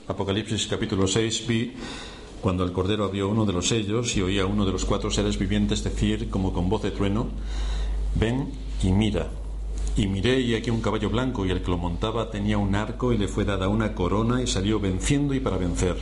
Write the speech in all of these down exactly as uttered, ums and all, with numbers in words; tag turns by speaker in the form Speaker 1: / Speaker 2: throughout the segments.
Speaker 1: Apocalipsis capítulo seis, vi cuando el Cordero abrió uno de los sellos y oí a uno de los cuatro seres vivientes decir como con voz de trueno: ven y mira. Y miré, y aquí un caballo blanco, y el que lo montaba tenía un arco, y le fue dada una corona, y salió venciendo y para vencer.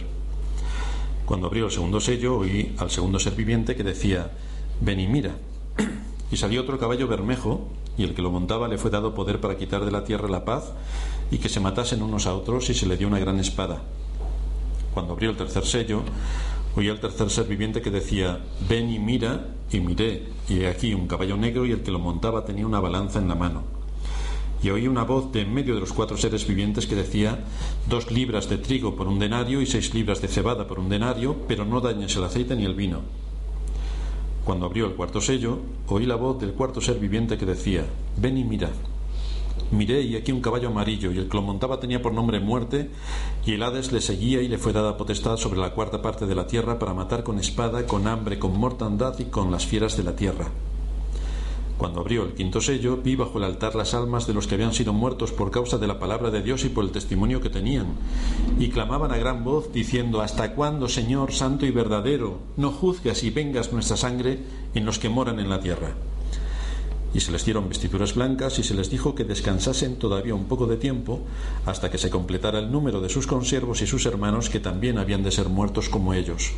Speaker 1: Cuando abrió el segundo sello, oí al segundo ser viviente que decía: ven y mira. Y salió otro caballo bermejo, y el que lo montaba le fue dado poder para quitar de la tierra la paz, y que se matasen unos a otros, y se le dio una gran espada. Cuando abrió el tercer sello, oí al tercer ser viviente que decía: ven y mira. Y miré, y he aquí un caballo negro, y el que lo montaba tenía una balanza en la mano. Y oí una voz de en medio de los cuatro seres vivientes que decía: dos libras de trigo por un denario y seis libras de cebada por un denario, pero no dañes el aceite ni el vino. Cuando abrió el cuarto sello, oí la voz del cuarto ser viviente que decía: ven y mira. Miré, y aquí un caballo amarillo, y el que lo montaba tenía por nombre Muerte, y el Hades le seguía, y le fue dada potestad sobre la cuarta parte de la tierra para matar con espada, con hambre, con mortandad y con las fieras de la tierra. Cuando abrió el quinto sello, vi bajo el altar las almas de los que habían sido muertos por causa de la palabra de Dios y por el testimonio que tenían, y clamaban a gran voz diciendo: ¿hasta cuándo, Señor santo y verdadero, no juzgas y vengas nuestra sangre en los que moran en la tierra? Y se les dieron vestiduras blancas, y se les dijo que descansasen todavía un poco de tiempo, hasta que se completara el número de sus consiervos y sus hermanos, que también habían de ser muertos como ellos.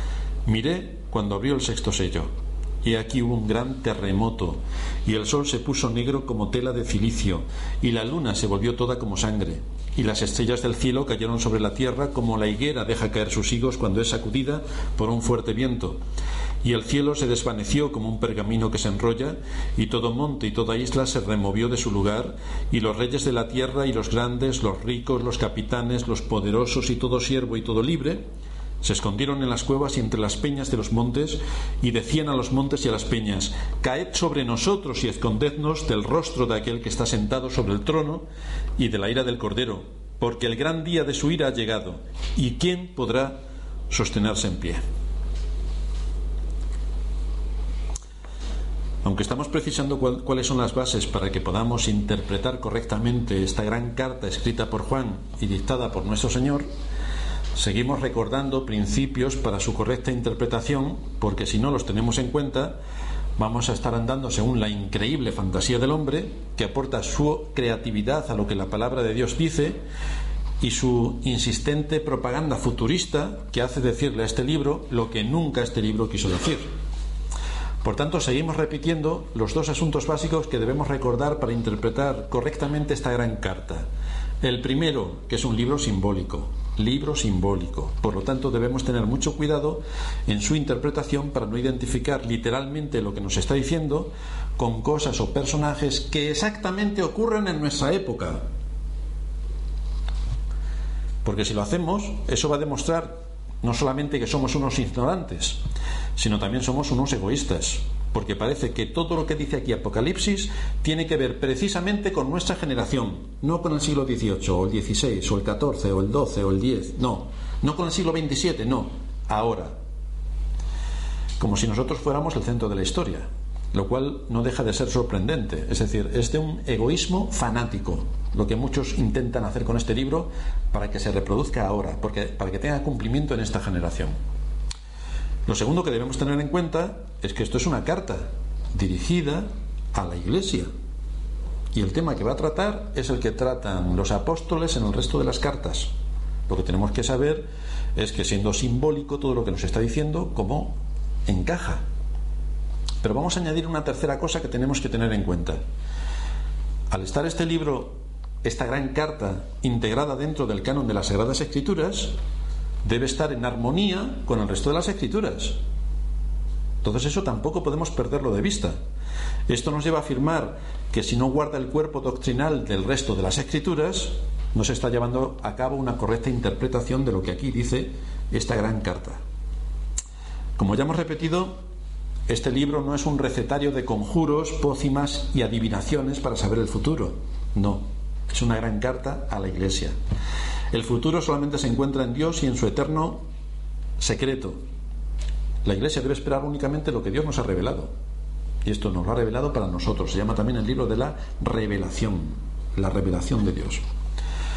Speaker 1: Miré cuando abrió el sexto sello, y aquí hubo un gran terremoto, y el sol se puso negro como tela de cilicio, y la luna se volvió toda como sangre, y las estrellas del cielo cayeron sobre la tierra como la higuera deja caer sus higos cuando es sacudida por un fuerte viento. Y el cielo se desvaneció como un pergamino que se enrolla, y todo monte y toda isla se removió de su lugar, y los reyes de la tierra y los grandes, los ricos, los capitanes, los poderosos y todo siervo y todo libre se escondieron en las cuevas y entre las peñas de los montes, y decían a los montes y a las peñas: caed sobre nosotros y escondednos del rostro de aquel que está sentado sobre el trono y de la ira del Cordero, porque el gran día de su ira ha llegado, y ¿quién podrá sostenerse en pie? Aunque estamos precisando cuál, cuáles son las bases para que podamos interpretar correctamente esta gran carta escrita por Juan y dictada por nuestro Señor, seguimos recordando principios para su correcta interpretación, porque si no los tenemos en cuenta, vamos a estar andando según la increíble fantasía del hombre, que aporta su creatividad a lo que la palabra de Dios dice, y su insistente propaganda futurista, que hace decirle a este libro lo que nunca este libro quiso decir. Por tanto, seguimos repitiendo los dos asuntos básicos que debemos recordar para interpretar correctamente esta gran carta. El primero, que es un libro simbólico, libro simbólico. Por lo tanto, debemos tener mucho cuidado en su interpretación para no identificar literalmente lo que nos está diciendo con cosas o personajes que exactamente ocurren en nuestra época. Porque si lo hacemos, eso va a demostrar no solamente que somos unos ignorantes, sino también somos unos egoístas, porque parece que todo lo que dice aquí Apocalipsis tiene que ver precisamente con nuestra generación, no con el siglo dieciocho, o el dieciséis, o el catorce, o el doce, o el diez, no, no con el siglo veintisiete, no, ahora, como si nosotros fuéramos el centro de la historia, lo cual no deja de ser sorprendente. Es decir, es de un egoísmo fanático lo que muchos intentan hacer con este libro para que se reproduzca ahora, porque, para que tenga cumplimiento en esta generación. Lo segundo que debemos tener en cuenta es que esto es una carta dirigida a la Iglesia, y el tema que va a tratar es el que tratan los apóstoles en el resto de las cartas. Lo que tenemos que saber es que, siendo simbólico todo lo que nos está diciendo, cómo encaja. Pero vamos a añadir una tercera cosa que tenemos que tener en cuenta. Al estar este libro, esta gran carta, integrada dentro del canon de las Sagradas Escrituras, debe estar en armonía con el resto de las Escrituras. Entonces eso tampoco podemos perderlo de vista. Esto nos lleva a afirmar que si no guarda el cuerpo doctrinal del resto de las Escrituras, no se está llevando a cabo una correcta interpretación de lo que aquí dice esta gran carta. Como ya hemos repetido, este libro no es un recetario de conjuros, pócimas y adivinaciones para saber el futuro. No, es una gran carta a la Iglesia. El futuro solamente se encuentra en Dios y en su eterno secreto. La Iglesia debe esperar únicamente lo que Dios nos ha revelado. Y esto nos lo ha revelado para nosotros. Se llama también el libro de la revelación, la revelación de Dios.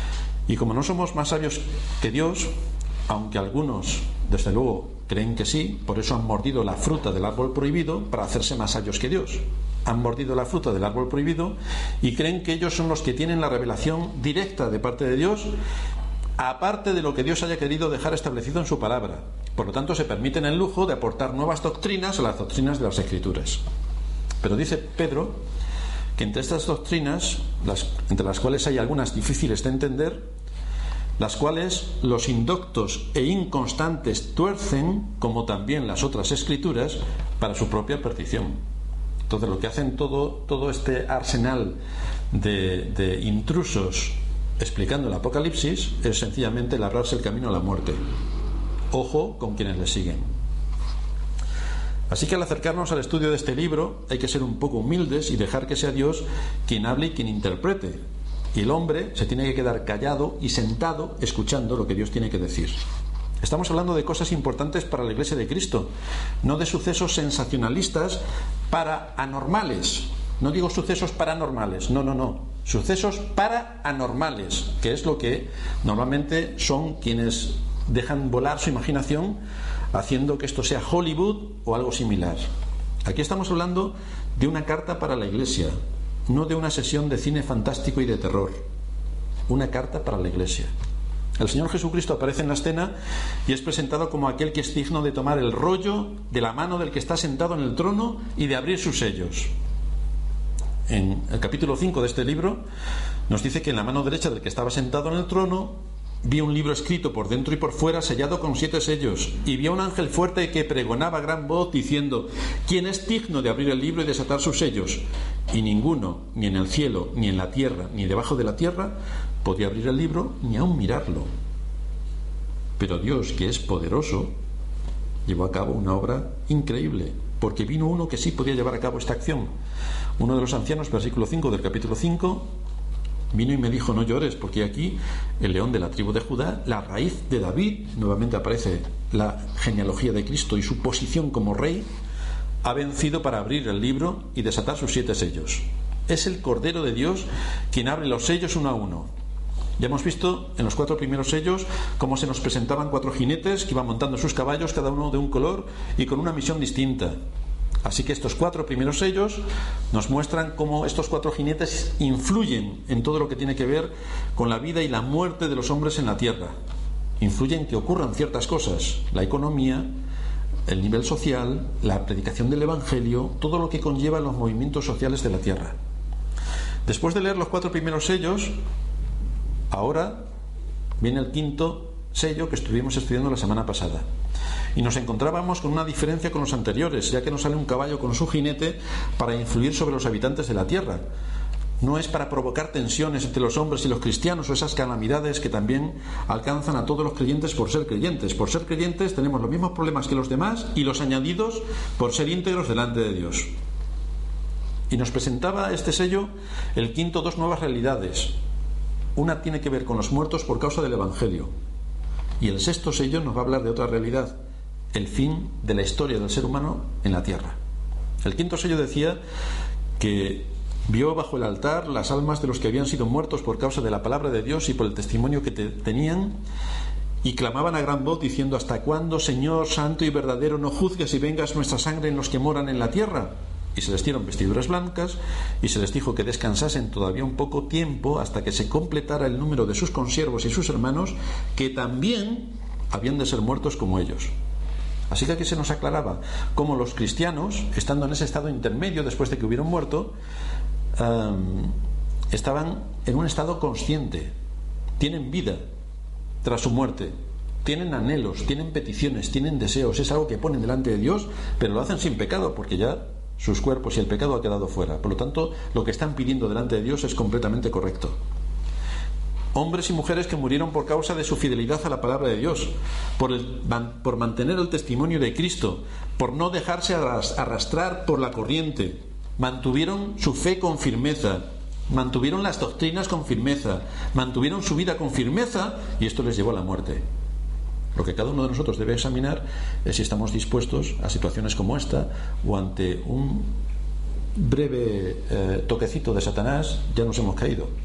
Speaker 1: Y como no somos más sabios que Dios, aunque algunos, desde luego, creen que sí, por eso han mordido la fruta del árbol prohibido para hacerse más sabios que Dios. Han mordido la fruta del árbol prohibido y creen que ellos son los que tienen la revelación directa de parte de Dios, aparte de lo que Dios haya querido dejar establecido en su palabra. Por lo tanto, se permiten el lujo de aportar nuevas doctrinas a las doctrinas de las Escrituras. Pero dice Pedro que entre estas doctrinas, las, entre las cuales hay algunas difíciles de entender, las cuales los indoctos e inconstantes tuercen, como también las otras Escrituras, para su propia perdición. Entonces, lo que hacen todo, todo este arsenal de, de intrusos explicando el Apocalipsis es sencillamente labrarse el camino a la muerte. Ojo con quienes le siguen. Así que al acercarnos al estudio de este libro hay que ser un poco humildes y dejar que sea Dios quien hable y quien interprete. Y el hombre se tiene que quedar callado y sentado escuchando lo que Dios tiene que decir. Estamos hablando de cosas importantes para la Iglesia de Cristo, no de sucesos sensacionalistas para anormales. No digo sucesos paranormales, no, no, no. Sucesos para anormales, que es lo que normalmente son quienes dejan volar su imaginación haciendo que esto sea Hollywood o algo similar. Aquí estamos hablando de una carta para la Iglesia, no de una sesión de cine fantástico y de terror. Una carta para la Iglesia. El Señor Jesucristo aparece en la escena y es presentado como aquel que es digno de tomar el rollo de la mano del que está sentado en el trono y de abrir sus sellos. En el capítulo cinco de este libro nos dice que en la mano derecha del que estaba sentado en el trono vi un libro escrito por dentro y por fuera, sellado con siete sellos, y vi a un ángel fuerte que pregonaba a gran voz diciendo: ¿quién es digno de abrir el libro y desatar sus sellos? Y ninguno, ni en el cielo, ni en la tierra, ni debajo de la tierra, podía abrir el libro ni aun mirarlo. Pero Dios, que es poderoso, llevó a cabo una obra increíble, porque vino uno que sí podía llevar a cabo esta acción. Uno de los ancianos, versículo cinco del capítulo cinco, vino y me dijo: no llores, porque aquí el león de la tribu de Judá, la raíz de David, nuevamente aparece la genealogía de Cristo y su posición como rey, ha vencido para abrir el libro y desatar sus siete sellos. Es el Cordero de Dios quien abre los sellos uno a uno. Ya hemos visto en los cuatro primeros sellos cómo se nos presentaban cuatro jinetes que iban montando sus caballos, cada uno de un color y con una misión distinta. Así que estos cuatro primeros sellos nos muestran cómo estos cuatro jinetes influyen en todo lo que tiene que ver con la vida y la muerte de los hombres en la tierra. Influyen en que ocurran ciertas cosas: la economía, el nivel social, la predicación del Evangelio, todo lo que conlleva los movimientos sociales de la tierra. Después de leer los cuatro primeros sellos, ahora viene el quinto sello que estuvimos estudiando la semana pasada. Y nos encontrábamos con una diferencia con los anteriores, ya que no sale un caballo con su jinete para influir sobre los habitantes de la tierra. No es para provocar tensiones entre los hombres y los cristianos o esas calamidades que también alcanzan a todos los creyentes por ser creyentes. Por ser creyentes tenemos los mismos problemas que los demás y los añadidos por ser íntegros delante de Dios. Y nos presentaba este sello, el quinto, dos nuevas realidades. Una tiene que ver con los muertos por causa del Evangelio. Y el sexto sello nos va a hablar de otra realidad: el fin de la historia del ser humano en la tierra. El quinto sello decía que vio bajo el altar las almas de los que habían sido muertos por causa de la palabra de Dios y por el testimonio que te tenían, y clamaban a gran voz diciendo: ¿hasta cuándo, Señor santo y verdadero, no juzgues y vengas nuestra sangre en los que moran en la tierra? Y se les dieron vestiduras blancas y se les dijo que descansasen todavía un poco tiempo hasta que se completara el número de sus consiervos y sus hermanos, que también habían de ser muertos como ellos. Así que aquí se nos aclaraba cómo los cristianos, estando en ese estado intermedio después de que hubieron muerto, um, estaban en un estado consciente, tienen vida tras su muerte, tienen anhelos, tienen peticiones, tienen deseos. Es algo que ponen delante de Dios, pero lo hacen sin pecado, porque ya sus cuerpos y el pecado ha quedado fuera. Por lo tanto, lo que están pidiendo delante de Dios es completamente correcto. Hombres y mujeres que murieron por causa de su fidelidad a la palabra de Dios, por, el, por mantener el testimonio de Cristo, por no dejarse arrastrar por la corriente, mantuvieron su fe con firmeza, mantuvieron las doctrinas con firmeza, mantuvieron su vida con firmeza, y esto les llevó a la muerte. Lo que cada uno de nosotros debe examinar es si estamos dispuestos a situaciones como esta, o ante un breve eh, toquecito de Satanás ya nos hemos caído.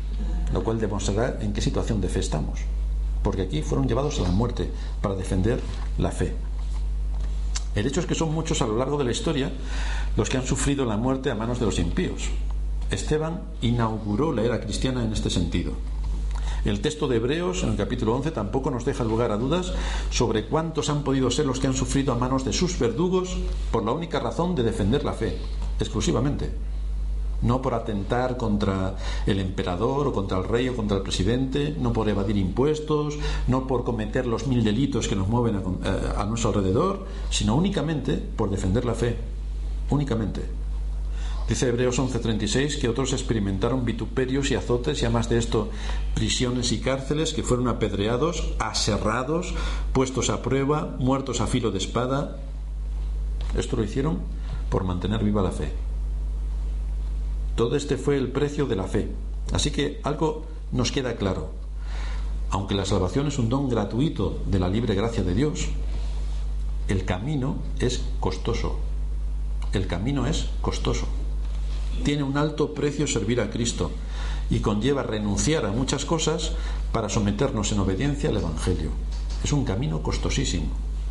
Speaker 1: lo cual demostrará en qué situación de fe estamos, porque aquí fueron llevados a la muerte para defender la fe. El hecho es que son muchos a lo largo de la historia los que han sufrido la muerte a manos de los impíos. Esteban inauguró la era cristiana en este sentido. El texto de Hebreos, en el capítulo once, tampoco nos deja lugar a dudas sobre cuántos han podido ser los que han sufrido a manos de sus verdugos por la única razón de defender la fe, exclusivamente. No por atentar contra el emperador o contra el rey o contra el presidente, no por evadir impuestos, no por cometer los mil delitos que nos mueven a, a nuestro alrededor, sino únicamente por defender la fe, únicamente. Dice Hebreos once treinta y seis que otros experimentaron vituperios y azotes, y además de esto prisiones y cárceles, que fueron apedreados, aserrados, puestos a prueba, muertos a filo de espada. Esto lo hicieron por mantener viva la fe. Todo este fue el precio de la fe. Así que algo nos queda claro. Aunque la salvación es un don gratuito de la libre gracia de Dios, el camino es costoso. El camino es costoso. Tiene un alto precio servir a Cristo y conlleva renunciar a muchas cosas para someternos en obediencia al Evangelio. Es un camino costosísimo.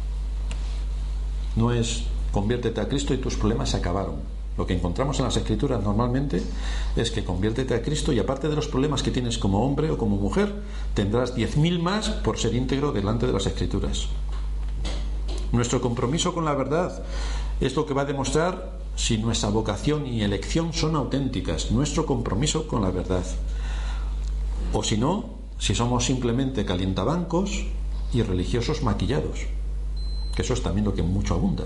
Speaker 1: No es conviértete a Cristo y tus problemas se acabaron. Lo que encontramos en las Escrituras normalmente es que conviértete a Cristo y aparte de los problemas que tienes como hombre o como mujer, tendrás diez mil más por ser íntegro delante de las Escrituras. Nuestro compromiso con la verdad es lo que va a demostrar si nuestra vocación y elección son auténticas, nuestro compromiso con la verdad. O si no, si somos simplemente calientabancos y religiosos maquillados, que eso es también lo que mucho abunda.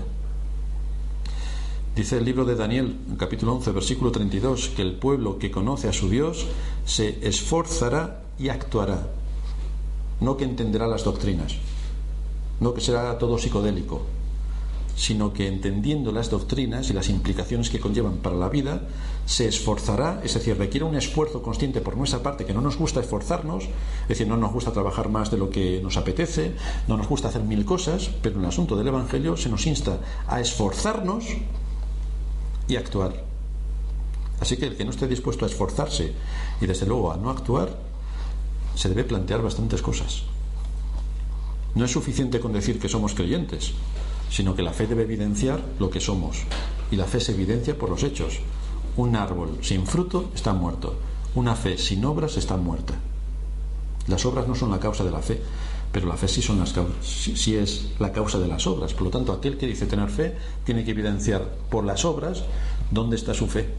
Speaker 1: Dice el libro de Daniel, en capítulo once, versículo treinta y dos, que el pueblo que conoce a su Dios se esforzará y actuará, no que entenderá las doctrinas, no que será todo psicodélico, sino que entendiendo las doctrinas y las implicaciones que conllevan para la vida, se esforzará, es decir, requiere un esfuerzo consciente por nuestra parte, que no nos gusta esforzarnos, es decir, no nos gusta trabajar más de lo que nos apetece, no nos gusta hacer mil cosas, pero en el asunto del Evangelio se nos insta a esforzarnos y actuar. Así que el que no esté dispuesto a esforzarse y desde luego a no actuar, se debe plantear bastantes cosas. No es suficiente con decir que somos creyentes, sino que la fe debe evidenciar lo que somos, y la fe se evidencia por los hechos. Un árbol sin fruto está muerto, una fe sin obras está muerta. Las obras no son la causa de la fe, pero la fe sí, son las causas, sí, sí es la causa de las obras. Por lo tanto, aquel que dice tener fe tiene que evidenciar por las obras dónde está su fe.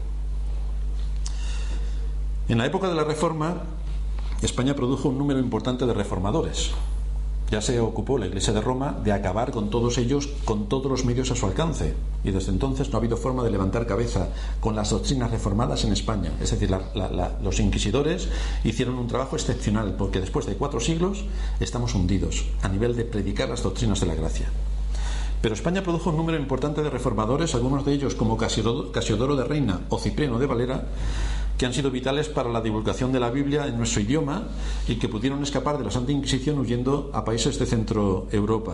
Speaker 1: En la época de la Reforma, España produjo un número importante de reformadores. Ya se ocupó la Iglesia de Roma de acabar con todos ellos con todos los medios a su alcance, y desde entonces no ha habido forma de levantar cabeza con las doctrinas reformadas en España. Es decir, la, la, la, los inquisidores hicieron un trabajo excepcional, porque después de cuatro siglos estamos hundidos a nivel de predicar las doctrinas de la gracia. Pero España produjo un número importante de reformadores, algunos de ellos como Casiodoro, Casiodoro de Reina o Cipriano de Valera, que han sido vitales para la divulgación de la Biblia en nuestro idioma y que pudieron escapar de la Santa Inquisición huyendo a países de Centro Europa.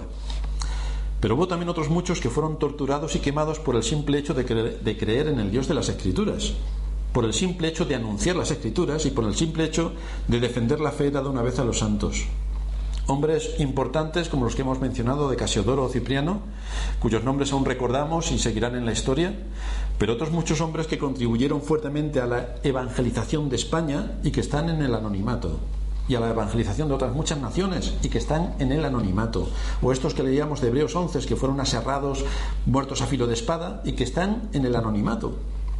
Speaker 1: Pero hubo también otros muchos que fueron torturados y quemados por el simple hecho de creer, de creer en el Dios de las Escrituras, por el simple hecho de anunciar las Escrituras y por el simple hecho de defender la fe dada una vez a los santos. Hombres importantes como los que hemos mencionado de Casiodoro o Cipriano, cuyos nombres aún recordamos y seguirán en la historia, pero otros muchos hombres que contribuyeron fuertemente a la evangelización de España y que están en el anonimato, y a la evangelización de otras muchas naciones y que están en el anonimato, o estos que leíamos de Hebreos once, que fueron aserrados, muertos a filo de espada y que están en el anonimato.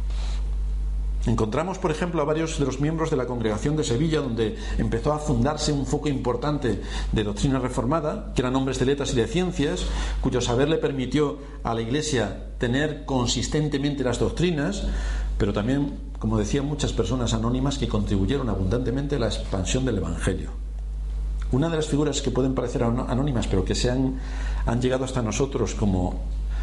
Speaker 1: Encontramos, por ejemplo, a varios de los miembros de la Congregación de Sevilla, donde empezó a fundarse un foco importante de doctrina reformada, que eran hombres de letras y de ciencias, cuyo saber le permitió a la Iglesia tener consistentemente las doctrinas, pero también, como decía, muchas personas anónimas que contribuyeron abundantemente a la expansión del Evangelio. Una de las figuras que pueden parecer anónimas, pero que se han, han llegado hasta nosotros como,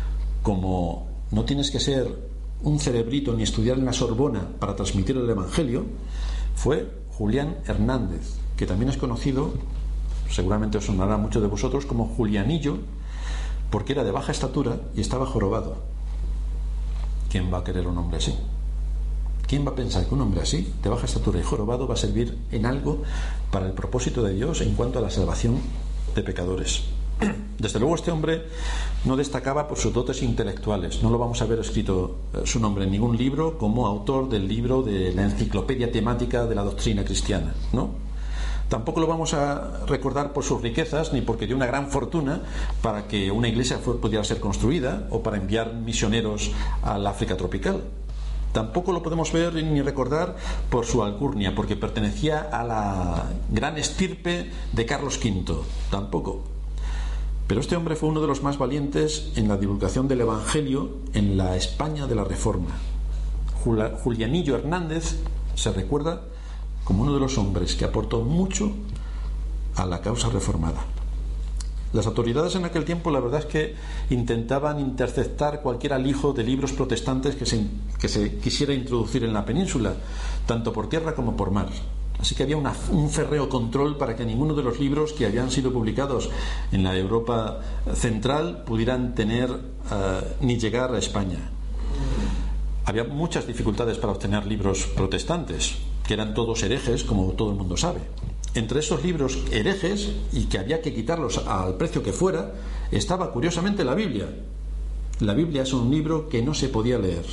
Speaker 1: como no tienes que ser un cerebrito ni estudiar en la Sorbona para transmitir el Evangelio, fue Julián Hernández, que también es conocido, seguramente os sonará a muchos de vosotros, como Julianillo, porque era de baja estatura y estaba jorobado. ¿Quién va a querer un hombre así? ¿Quién va a pensar que un hombre así, de baja estatura y jorobado, va a servir en algo para el propósito de Dios en cuanto a la salvación de pecadores? Desde luego este hombre no destacaba por sus dotes intelectuales. No lo vamos a ver escrito eh, su nombre en ningún libro como autor del libro de la enciclopedia temática de la doctrina cristiana, ¿no? Tampoco lo vamos a recordar por sus riquezas, ni porque dio una gran fortuna para que una iglesia fue, pudiera ser construida o para enviar misioneros al África tropical. Tampoco lo podemos ver ni recordar por su alcurnia, porque pertenecía a la gran estirpe de Carlos quinto. Tampoco. Pero este hombre fue uno de los más valientes en la divulgación del Evangelio en la España de la Reforma. Julianillo Hernández se recuerda como uno de los hombres que aportó mucho a la causa reformada. Las autoridades en aquel tiempo, la verdad es que intentaban interceptar cualquier alijo de libros protestantes que se, que se quisiera introducir en la península, tanto por tierra como por mar. Así que había una, un férreo control para que ninguno de los libros que habían sido publicados en la Europa central pudieran tener uh, ni llegar a España. Había muchas dificultades para obtener libros protestantes, que eran todos herejes, como todo el mundo sabe. Entre esos libros herejes, y que había que quitarlos al precio que fuera, estaba curiosamente la Biblia. La Biblia es un libro que no se podía leer.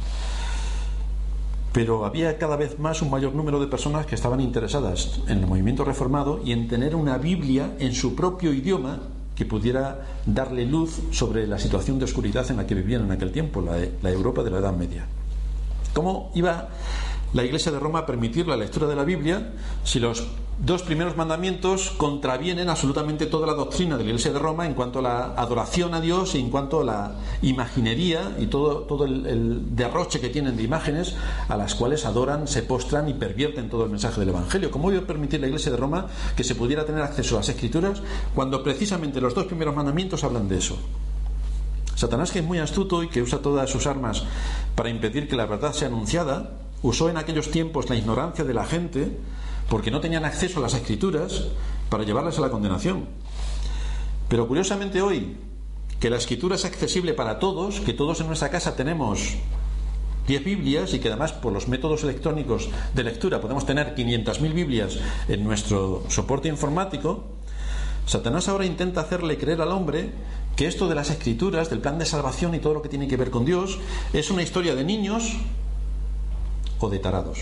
Speaker 1: Pero había cada vez más un mayor número de personas que estaban interesadas en el movimiento reformado y en tener una Biblia en su propio idioma que pudiera darle luz sobre la situación de oscuridad en la que vivían en aquel tiempo, la, la Europa de la Edad Media. ¿Cómo iba la Iglesia de Roma a permitir la lectura de la Biblia si los dos primeros mandamientos contravienen absolutamente toda la doctrina de la Iglesia de Roma en cuanto a la adoración a Dios y en cuanto a la imaginería y todo, todo el, el derroche que tienen de imágenes a las cuales adoran, se postran y pervierten todo el mensaje del Evangelio? ¿Cómo iba a permitir la Iglesia de Roma que se pudiera tener acceso a las Escrituras cuando precisamente los dos primeros mandamientos hablan de eso? Satanás, que es muy astuto y que usa todas sus armas para impedir que la verdad sea anunciada, usó en aquellos tiempos la ignorancia de la gente, porque no tenían acceso a las Escrituras, para llevarlas a la condenación. Pero curiosamente hoy, que la Escritura es accesible para todos, que todos en nuestra casa tenemos diez Biblias y que además por los métodos electrónicos de lectura podemos tener quinientas mil Biblias en nuestro soporte informático, Satanás ahora intenta hacerle creer al hombre que esto de las Escrituras, del plan de salvación y todo lo que tiene que ver con Dios, es una historia de niños o de tarados.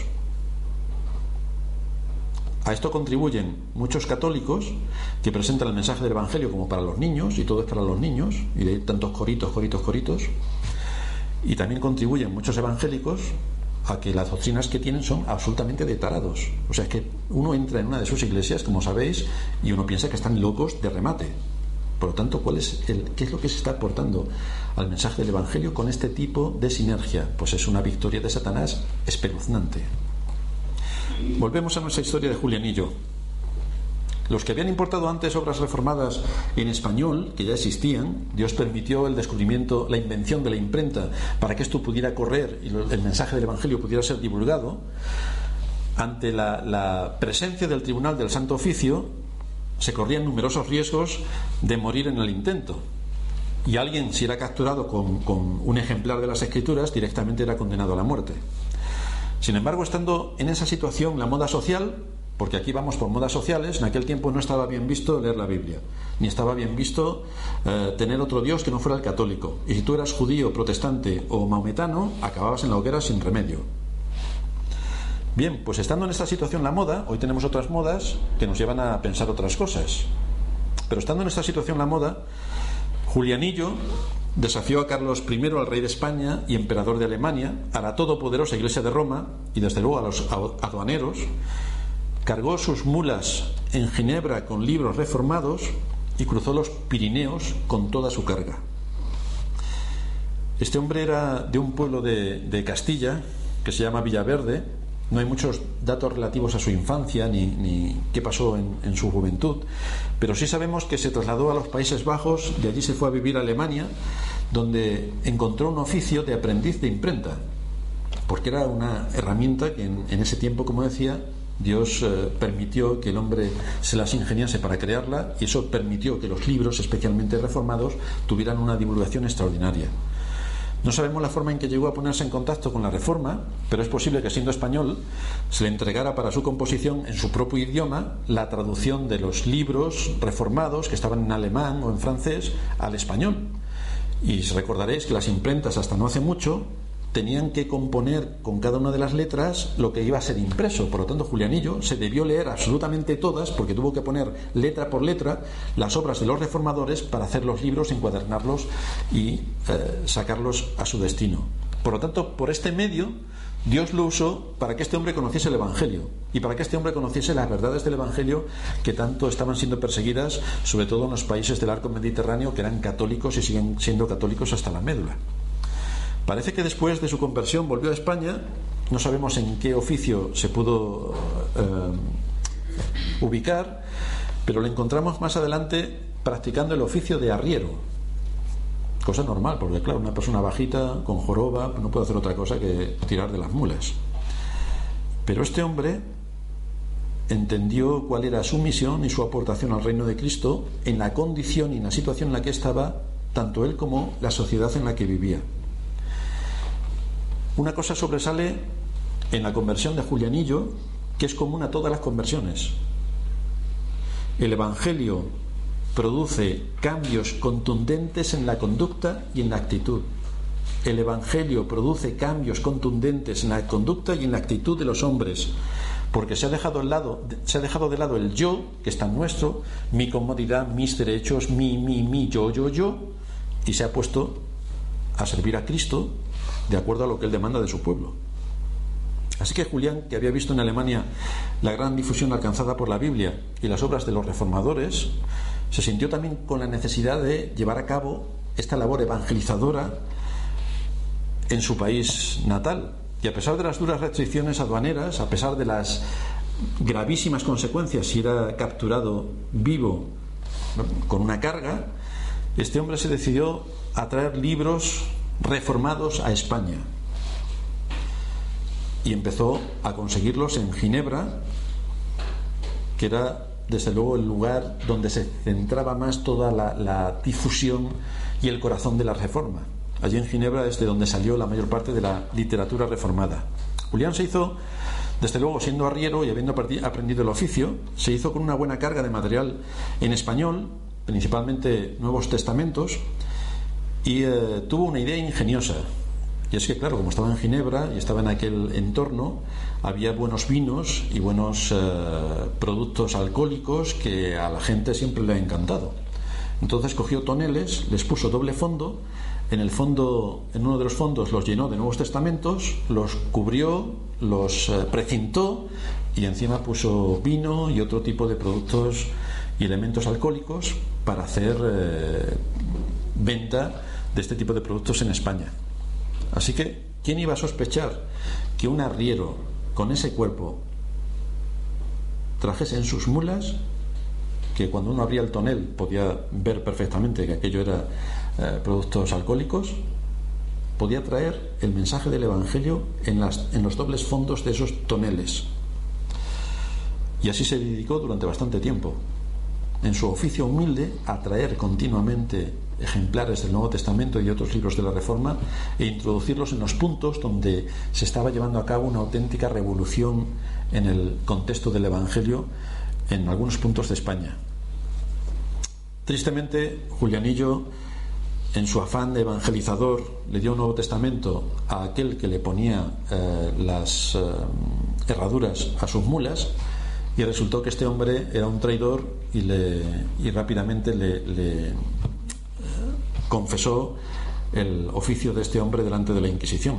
Speaker 1: A esto contribuyen muchos católicos que presentan el mensaje del Evangelio como para los niños, y todo es para los niños, y de tantos coritos, coritos, coritos. Y también contribuyen muchos evangélicos a que las doctrinas que tienen son absolutamente de tarados. O sea, es que uno entra en una de sus iglesias, como sabéis, y uno piensa que están locos de remate. Por lo tanto, ¿cuál es el, ¿qué es lo que se está aportando al mensaje del Evangelio con este tipo de sinergia? Pues es una victoria de Satanás espeluznante. Volvemos a nuestra historia de Julianillo. Los que habían importado antes obras reformadas en español, que ya existían, Dios permitió el descubrimiento, la invención de la imprenta para que esto pudiera correr y el mensaje del Evangelio pudiera ser divulgado. Ante la, la presencia del Tribunal del Santo Oficio, se corrían numerosos riesgos de morir en el intento. Y alguien, si era capturado con, con un ejemplar de las Escrituras, directamente era condenado a la muerte. Sin embargo, estando en esa situación, la moda social, porque aquí vamos por modas sociales, en aquel tiempo no estaba bien visto leer la Biblia, ni estaba bien visto eh, tener otro Dios que no fuera el católico. Y si tú eras judío, protestante o maometano, acababas en la hoguera sin remedio. Bien, pues estando en esta situación la moda, hoy tenemos otras modas que nos llevan a pensar otras cosas. Pero estando en esta situación la moda, Julianillo desafió a Carlos primero, al rey de España y emperador de Alemania, a la todopoderosa Iglesia de Roma y desde luego a los aduaneros, cargó sus mulas en Ginebra con libros reformados y cruzó los Pirineos con toda su carga. Este hombre era de un pueblo de, de Castilla que se llama Villaverde. No hay muchos datos relativos a su infancia ni, ni qué pasó en, en su juventud, pero sí sabemos que se trasladó a los Países Bajos, de allí se fue a vivir a Alemania, donde encontró un oficio de aprendiz de imprenta, porque era una herramienta que en, en ese tiempo, como decía, Dios eh, permitió que el hombre se las ingeniase para crearla, y eso permitió que los libros, especialmente reformados, tuvieran una divulgación extraordinaria. No sabemos la forma en que llegó a ponerse en contacto con la Reforma, pero es posible que, siendo español, se le entregara para su composición en su propio idioma la traducción de los libros reformados que estaban en alemán o en francés al español. Y recordaréis que las imprentas, hasta no hace mucho, tenían que componer con cada una de las letras lo que iba a ser impreso. Por lo tanto, Julianillo se debió leer absolutamente todas, porque tuvo que poner letra por letra las obras de los reformadores para hacer los libros, encuadernarlos y eh, sacarlos a su destino. Por lo tanto, por este medio Dios lo usó para que este hombre conociese el Evangelio y para que este hombre conociese las verdades del Evangelio, que tanto estaban siendo perseguidas, sobre todo en los países del arco mediterráneo, que eran católicos y siguen siendo católicos hasta la médula. Parece que después de su conversión volvió a España. No sabemos en qué oficio se pudo eh, ubicar, pero lo encontramos más adelante practicando el oficio de arriero, cosa normal, porque claro, una persona bajita con joroba no puede hacer otra cosa que tirar de las mulas. Pero este hombre entendió cuál era su misión y su aportación al reino de Cristo en la condición y en la situación en la que estaba tanto él como la sociedad en la que vivía. Una cosa sobresale en la conversión de Julianillo, que es común a todas las conversiones. El Evangelio produce cambios contundentes en la conducta y en la actitud. El Evangelio produce cambios contundentes en la conducta y en la actitud de los hombres, porque se ha dejado, al lado, se ha dejado de lado el yo, que está en nuestro, mi comodidad, mis derechos, mi, mi, mi, yo, yo, yo, y se ha puesto a servir a Cristo de acuerdo a lo que él demanda de su pueblo. Así que Julián, que había visto en Alemania la gran difusión alcanzada por la Biblia y las obras de los reformadores, se sintió también con la necesidad de llevar a cabo esta labor evangelizadora en su país natal. Y a pesar de las duras restricciones aduaneras, a pesar de las gravísimas consecuencias si era capturado vivo con una carga, este hombre se decidió a traer libros reformados a España y empezó a conseguirlos en Ginebra, que era desde luego el lugar donde se centraba más toda la, la difusión y el corazón de la reforma. Allí en Ginebra es de donde salió la mayor parte de la literatura reformada. Julián se hizo, desde luego, siendo arriero y habiendo aprendido el oficio, se hizo con una buena carga de material en español, principalmente Nuevos Testamentos, y eh, tuvo una idea ingeniosa. Y es que, claro, como estaba en Ginebra y estaba en aquel entorno, había buenos vinos y buenos eh, productos alcohólicos que a la gente siempre le ha encantado. Entonces cogió toneles, les puso doble fondo, en el fondo, en uno de los fondos los llenó de Nuevos Testamentos, los cubrió, los eh, precintó y encima puso vino y otro tipo de productos y elementos alcohólicos para hacer eh, venta de este tipo de productos en España. Así que, ¿quién iba a sospechar que un arriero con ese cuerpo trajese en sus mulas, que cuando uno abría el tonel podía ver perfectamente que aquello era eh, productos alcohólicos, podía traer el mensaje del Evangelio en, las, en los dobles fondos de esos toneles? Y así se dedicó durante bastante tiempo, en su oficio humilde, a traer continuamente ejemplares del Nuevo Testamento y otros libros de la Reforma e introducirlos en los puntos donde se estaba llevando a cabo una auténtica revolución en el contexto del Evangelio en algunos puntos de España. Tristemente, Julianillo, en su afán de evangelizador, le dio un Nuevo Testamento a aquel que le ponía eh, las eh, herraduras a sus mulas, y resultó que este hombre era un traidor y, le, y rápidamente le, le eh, confesó el oficio de este hombre delante de la Inquisición.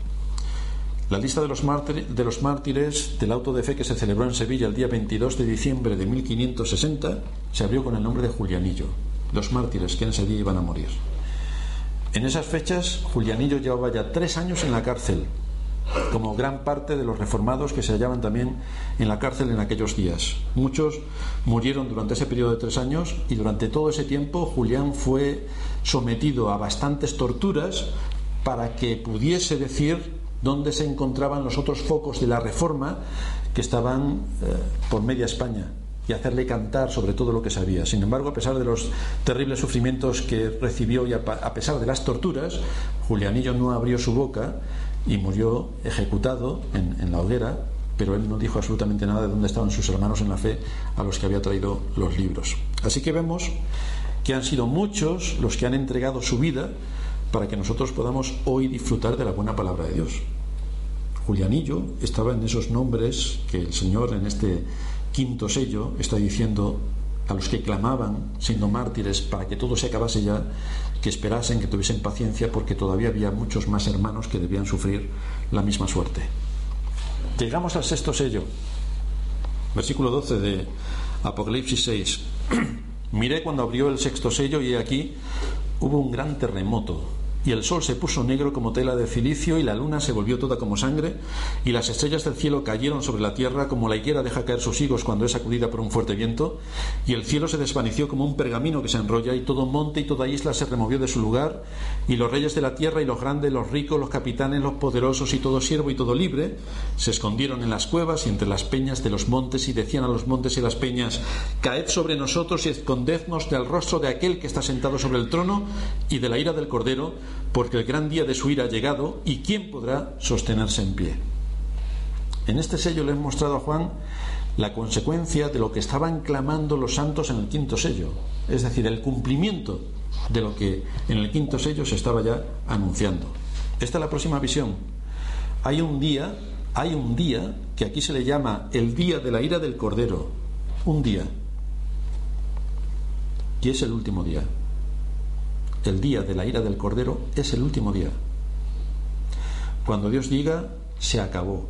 Speaker 1: La lista de los, mártir, de los mártires del auto de fe que se celebró en Sevilla el día veintidós de diciembre de mil quinientos sesenta se abrió con el nombre de Julianillo, los mártires que en ese día iban a morir. En esas fechas, Julianillo llevaba ya tres años en la cárcel, como gran parte de los reformados que se hallaban también en la cárcel en aquellos días. Muchos murieron durante ese periodo de tres años y durante todo ese tiempo Julián fue sometido a bastantes torturas para que pudiese decir dónde se encontraban los otros focos de la Reforma que estaban eh, por media España. y hacerle cantar sobre todo lo que sabía. Sin embargo, a pesar de los terribles sufrimientos que recibió y a pesar de las torturas, Julianillo no abrió su boca y murió ejecutado en, en la hoguera, pero él no dijo absolutamente nada de dónde estaban sus hermanos en la fe a los que había traído los libros. Así que vemos que han sido muchos los que han entregado su vida para que nosotros podamos hoy disfrutar de la buena palabra de Dios. Julianillo estaba en esos nombres que el Señor en este quinto sello está diciendo a los que clamaban siendo mártires para que todo se acabase ya, que esperasen, que tuviesen paciencia, porque todavía había muchos más hermanos que debían sufrir la misma suerte. Llegamos al sexto sello, versículo doce de Apocalipsis seis. Miré cuando abrió el sexto sello y aquí hubo un gran terremoto, y el sol se puso negro como tela de cilicio, y la luna se volvió toda como sangre, y las estrellas del cielo cayeron sobre la tierra como la higuera deja caer sus higos cuando es sacudida por un fuerte viento, y el cielo se desvaneció como un pergamino que se enrolla, y todo monte y toda isla se removió de su lugar, y los reyes de la tierra y los grandes, los ricos, los capitanes, los poderosos y todo siervo y todo libre se escondieron en las cuevas y entre las peñas de los montes, y decían a los montes y a las peñas: caed sobre nosotros y escondednos del rostro de aquel que está sentado sobre el trono y de la ira del Cordero, porque el gran día de su ira ha llegado, y ¿quién podrá sostenerse en pie? En este sello le he mostrado a Juan la consecuencia de lo que estaban clamando los santos en el quinto sello, es decir, el cumplimiento de lo que en el quinto sello se estaba ya anunciando. Esta es la próxima visión. Hay un día, hay un día que aquí se le llama el día de la ira del Cordero, un día, y es el último día. El día de la ira del Cordero es el último día, cuando Dios diga: se acabó.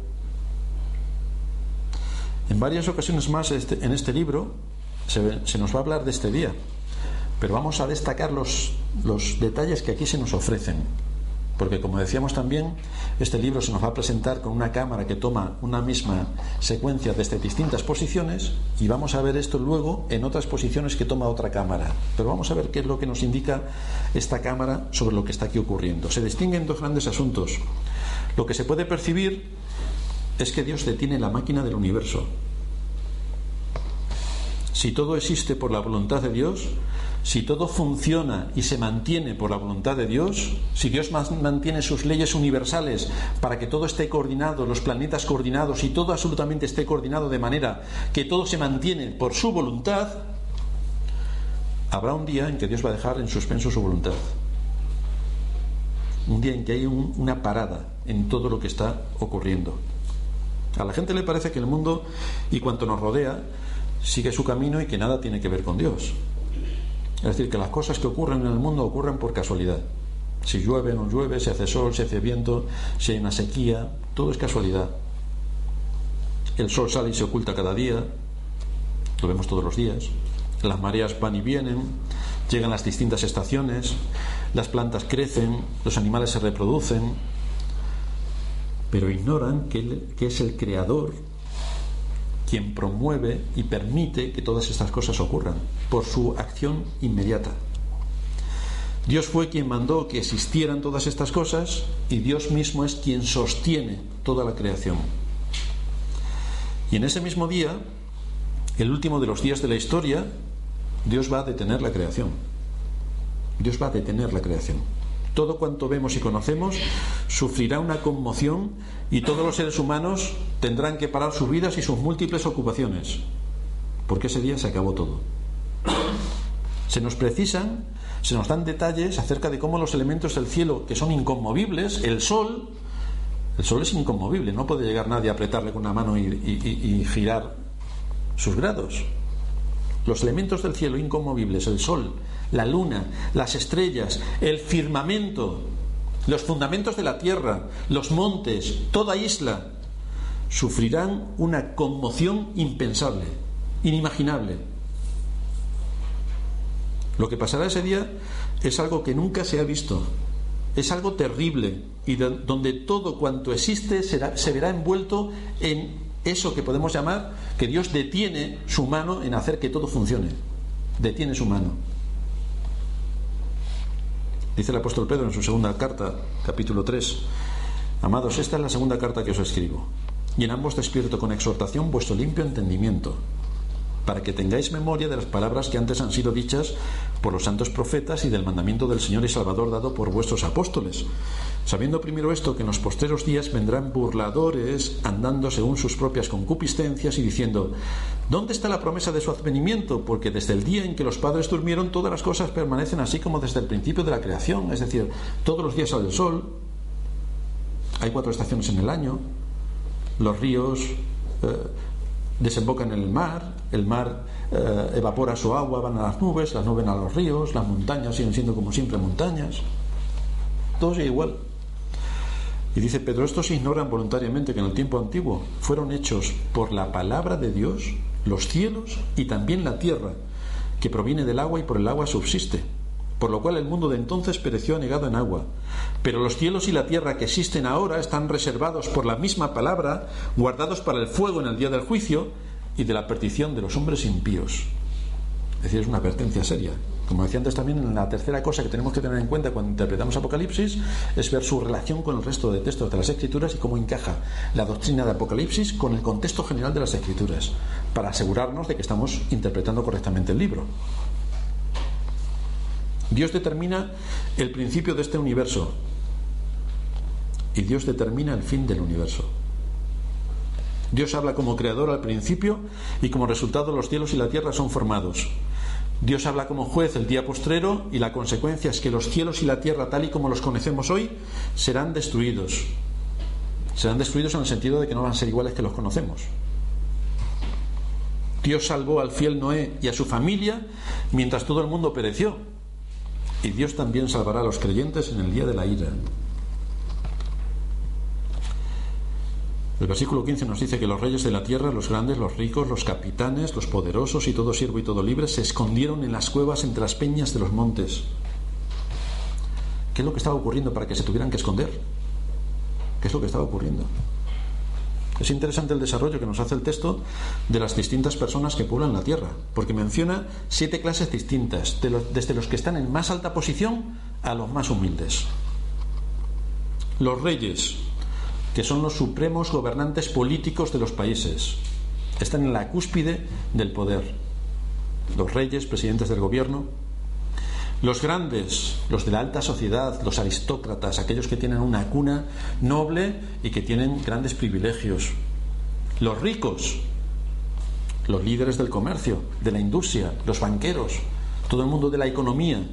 Speaker 1: En varias ocasiones más este, en este libro se, se nos va a hablar de este día, pero vamos a destacar los, los detalles que aquí se nos ofrecen, porque como decíamos también, este libro se nos va a presentar con una cámara que toma una misma secuencia desde distintas posiciones, y vamos a ver esto luego en otras posiciones que toma otra cámara, pero vamos a ver qué es lo que nos indica esta cámara sobre lo que está aquí ocurriendo. Se distinguen dos grandes asuntos. Lo que se puede percibir es que Dios detiene la máquina del universo. Si todo existe por la voluntad de Dios, si todo funciona y se mantiene por la voluntad de Dios, si Dios mantiene sus leyes universales para que todo esté coordinado, los planetas coordinados, y todo absolutamente esté coordinado de manera que todo se mantiene por su voluntad, habrá un día en que Dios va a dejar en suspenso su voluntad. Un día en que hay un, una parada en todo lo que está ocurriendo. A la gente le parece que el mundo y cuanto nos rodea sigue su camino y que nada tiene que ver con Dios. Es decir, que las cosas que ocurren en el mundo ocurren por casualidad. Si llueve o no llueve, si hace sol, si hace viento, si hay una sequía, todo es casualidad. El sol sale y se oculta cada día, lo vemos todos los días. Las mareas van y vienen, llegan las distintas estaciones, las plantas crecen, los animales se reproducen, pero ignoran que, él, que es el Creador quien promueve y permite que todas estas cosas ocurran por su acción inmediata. Dios fue quien mandó que existieran todas estas cosas, y Dios mismo es quien sostiene toda la creación. Y en ese mismo día, el último de los días de la historia, Dios va a detener la creación. Dios va a detener la creación. Todo cuanto vemos y conocemos sufrirá una conmoción, y todos los seres humanos tendrán que parar sus vidas y sus múltiples ocupaciones, porque ese día se acabó todo. Se nos precisan, se nos dan detalles acerca de cómo los elementos del cielo, que son inconmovibles, el sol, el sol es inconmovible, no puede llegar nadie a apretarle con una mano y, y, y girar sus grados. Los elementos del cielo inconmovibles, el sol, la luna, las estrellas, el firmamento, los fundamentos de la tierra, los montes, toda isla, sufrirán una conmoción impensable, inimaginable. Lo que pasará ese día es algo que nunca se ha visto, es algo terrible, y de, donde todo cuanto existe será, se verá envuelto en eso que podemos llamar que Dios detiene su mano en hacer que todo funcione. Detiene su mano. Dice el apóstol Pedro en su segunda carta, capítulo tres: amados, esta es la segunda carta que os escribo, y en ambos despierto con exhortación vuestro limpio entendimiento, para que tengáis memoria de las palabras que antes han sido dichas por los santos profetas y del mandamiento del Señor y Salvador dado por vuestros apóstoles. Sabiendo primero esto, que en los postreros días vendrán burladores andando según sus propias concupiscencias y diciendo: ¿dónde está la promesa de su advenimiento? Porque desde el día en que los padres durmieron todas las cosas permanecen así como desde el principio de la creación. Es decir, todos los días sale el sol, hay cuatro estaciones en el año, los ríos eh, desembocan en el mar, el mar eh, evapora su agua, van a las nubes, las nubes a los ríos, las montañas siguen siendo como siempre montañas, todo sigue igual. Y dice Pedro: estos ignoran voluntariamente que en el tiempo antiguo fueron hechos por la palabra de Dios los cielos y también la tierra, que proviene del agua y por el agua subsiste, por lo cual el mundo de entonces pereció anegado en agua. Pero los cielos y la tierra que existen ahora están reservados por la misma palabra, guardados para el fuego en el día del juicio y de la perdición de los hombres impíos. Es decir, es una advertencia seria. Como decía antes también, la tercera cosa que tenemos que tener en cuenta cuando interpretamos Apocalipsis es ver su relación con el resto de textos de las Escrituras y cómo encaja la doctrina de Apocalipsis con el contexto general de las Escrituras, para asegurarnos de que estamos interpretando correctamente el libro. Dios determina el principio de este universo y Dios determina el fin del universo. Dios habla como creador al principio y como resultado los cielos y la tierra son formados. Dios habla como juez el día postrero y la consecuencia es que los cielos y la tierra tal y como los conocemos hoy serán destruidos. Serán destruidos en el sentido de que no van a ser iguales que los conocemos. Dios salvó al fiel Noé y a su familia mientras todo el mundo pereció. Y Dios también salvará a los creyentes en el día de la ira. El versículo quince nos dice que los reyes de la tierra, los grandes, los ricos, los capitanes, los poderosos y todo siervo y todo libre se escondieron en las cuevas entre las peñas de los montes. ¿Qué es lo que estaba ocurriendo para que se tuvieran que esconder? ¿Qué es lo que estaba ocurriendo? Es interesante el desarrollo que nos hace el texto de las distintas personas que pueblan la tierra, porque menciona siete clases distintas, de los, desde los que están en más alta posición a los más humildes. Los reyes, que son los supremos gobernantes políticos de los países, están en la cúspide del poder. Los reyes, presidentes del gobierno. Los grandes, los de la alta sociedad, los aristócratas, aquellos que tienen una cuna noble y que tienen grandes privilegios. Los ricos, los líderes del comercio, de la industria, los banqueros, todo el mundo de la economía.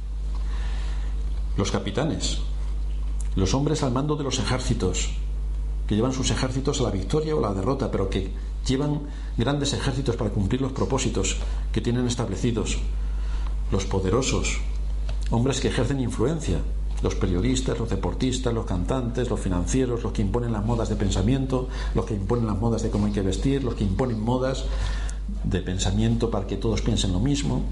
Speaker 1: Los capitanes, los hombres al mando de los ejércitos, que llevan sus ejércitos a la victoria o a la derrota, pero que llevan grandes ejércitos para cumplir los propósitos que tienen establecidos. Los poderosos, hombres que ejercen influencia, los periodistas, los deportistas, los cantantes, los financieros, los que imponen las modas de pensamiento, los que imponen las modas de cómo hay que vestir, los que imponen modas de pensamiento para que todos piensen lo mismo.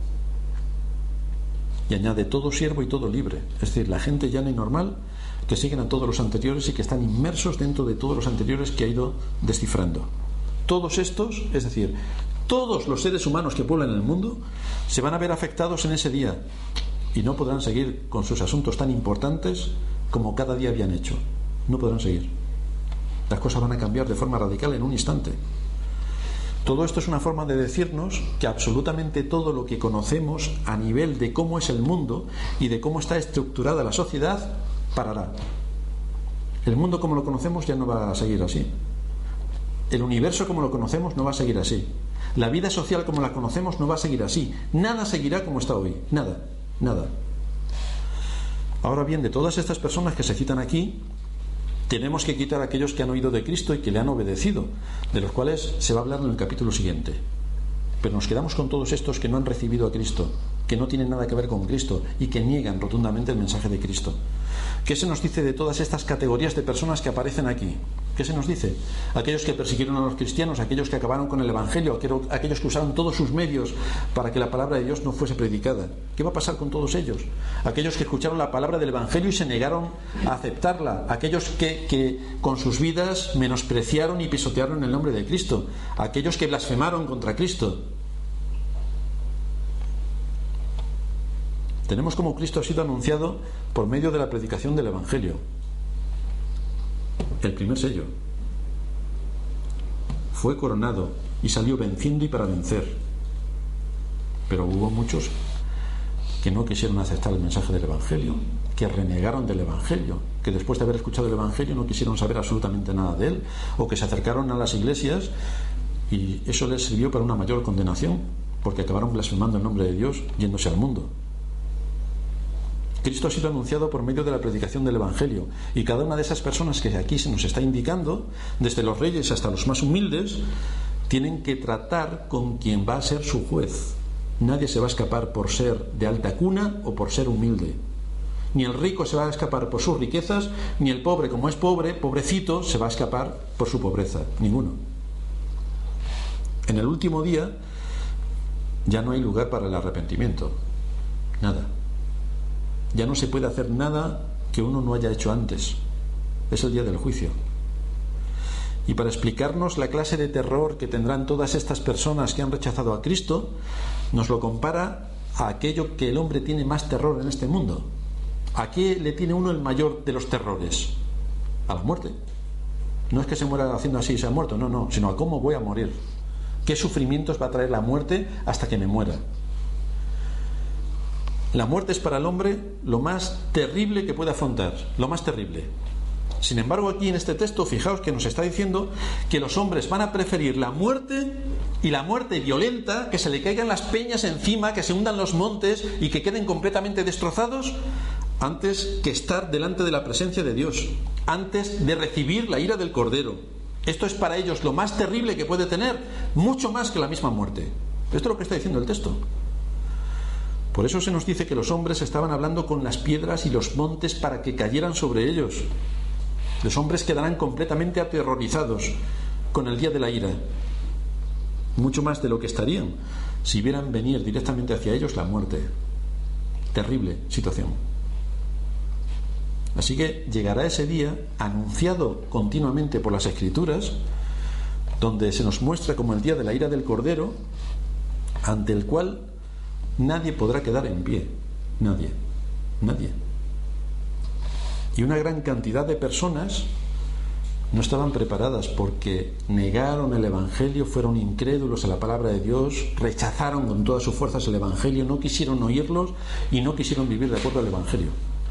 Speaker 1: Y añade todo siervo y todo libre, es decir, la gente llana y normal que siguen a todos los anteriores y que están inmersos dentro de todos los anteriores que ha ido descifrando. Todos estos, es decir, todos los seres humanos que pueblan el mundo se van a ver afectados en ese día y no podrán seguir con sus asuntos tan importantes como cada día habían hecho. No podrán seguir. Las cosas van a cambiar de forma radical en un instante. Todo esto es una forma de decirnos que absolutamente todo lo que conocemos a nivel de cómo es el mundo y de cómo está estructurada la sociedad parará. El mundo como lo conocemos ya no va a seguir así. El universo como lo conocemos no va a seguir así. La vida social como la conocemos no va a seguir así. Nada seguirá como está hoy. Nada, nada. Ahora bien, de todas estas personas que se citan aquí, tenemos que quitar a aquellos que han oído de Cristo y que le han obedecido, de los cuales se va a hablar en el capítulo siguiente. Pero nos quedamos con todos estos que no han recibido a Cristo, que no tienen nada que ver con Cristo y que niegan rotundamente el mensaje de Cristo. ¿Qué se nos dice de todas estas categorías de personas que aparecen aquí? ¿Qué se nos dice? Aquellos que persiguieron a los cristianos, aquellos que acabaron con el Evangelio, aquellos que usaron todos sus medios para que la palabra de Dios no fuese predicada. ¿Qué va a pasar con todos ellos? Aquellos que escucharon la palabra del Evangelio y se negaron a aceptarla. Aquellos que, que con sus vidas menospreciaron y pisotearon el nombre de Cristo. Aquellos que blasfemaron contra Cristo. Tenemos como Cristo ha sido anunciado por medio de la predicación del Evangelio. El primer sello. Fue coronado y salió venciendo y para vencer. Pero hubo muchos que no quisieron aceptar el mensaje del Evangelio, que renegaron del Evangelio, que después de haber escuchado el Evangelio no quisieron saber absolutamente nada de él, o que se acercaron a las iglesias y eso les sirvió para una mayor condenación, porque acabaron blasfemando el nombre de Dios yéndose al mundo. Cristo ha sido anunciado por medio de la predicación del Evangelio, y cada una de esas personas que aquí se nos está indicando, desde los reyes hasta los más humildes, tienen que tratar con quien va a ser su juez. Nadie se va a escapar por ser de alta cuna o por ser humilde. Ni el rico se va a escapar por sus riquezas, ni el pobre, como es pobre, pobrecito, se va a escapar por su pobreza. Ninguno. En el último día ya no hay lugar para el arrepentimiento. Nada. Ya no se puede hacer nada que uno no haya hecho antes. Es el día del juicio. Y para explicarnos la clase de terror que tendrán todas estas personas que han rechazado a Cristo, nos lo compara a aquello que el hombre tiene más terror en este mundo. ¿A qué le tiene uno el mayor de los terrores? A la muerte. No es que se muera haciendo así y se ha muerto, no, no, sino a cómo voy a morir. ¿Qué sufrimientos va a traer la muerte hasta que me muera? La muerte es para el hombre lo más terrible que puede afrontar, lo más terrible. Sin embargo, aquí en este texto, fijaos que nos está diciendo que los hombres van a preferir la muerte, y la muerte violenta, que se le caigan las peñas encima, que se hundan los montes y que queden completamente destrozados, antes que estar delante de la presencia de Dios, antes de recibir la ira del Cordero. Esto es para ellos lo más terrible que puede tener, mucho más que la misma muerte. Esto es lo que está diciendo el texto. Por eso se nos dice que los hombres estaban hablando con las piedras y los montes para que cayeran sobre ellos. Los hombres quedarán completamente aterrorizados con el día de la ira, mucho más de lo que estarían si vieran venir directamente hacia ellos la muerte. Terrible situación. Así que llegará ese día, anunciado continuamente por las Escrituras, donde se nos muestra como el día de la ira del Cordero, ante el cual nadie podrá quedar en pie. Nadie. Nadie. Y una gran cantidad de personas no estaban preparadas porque negaron el Evangelio, fueron incrédulos a la palabra de Dios, rechazaron con todas sus fuerzas el Evangelio, no quisieron oírlos y no quisieron vivir de acuerdo al Evangelio.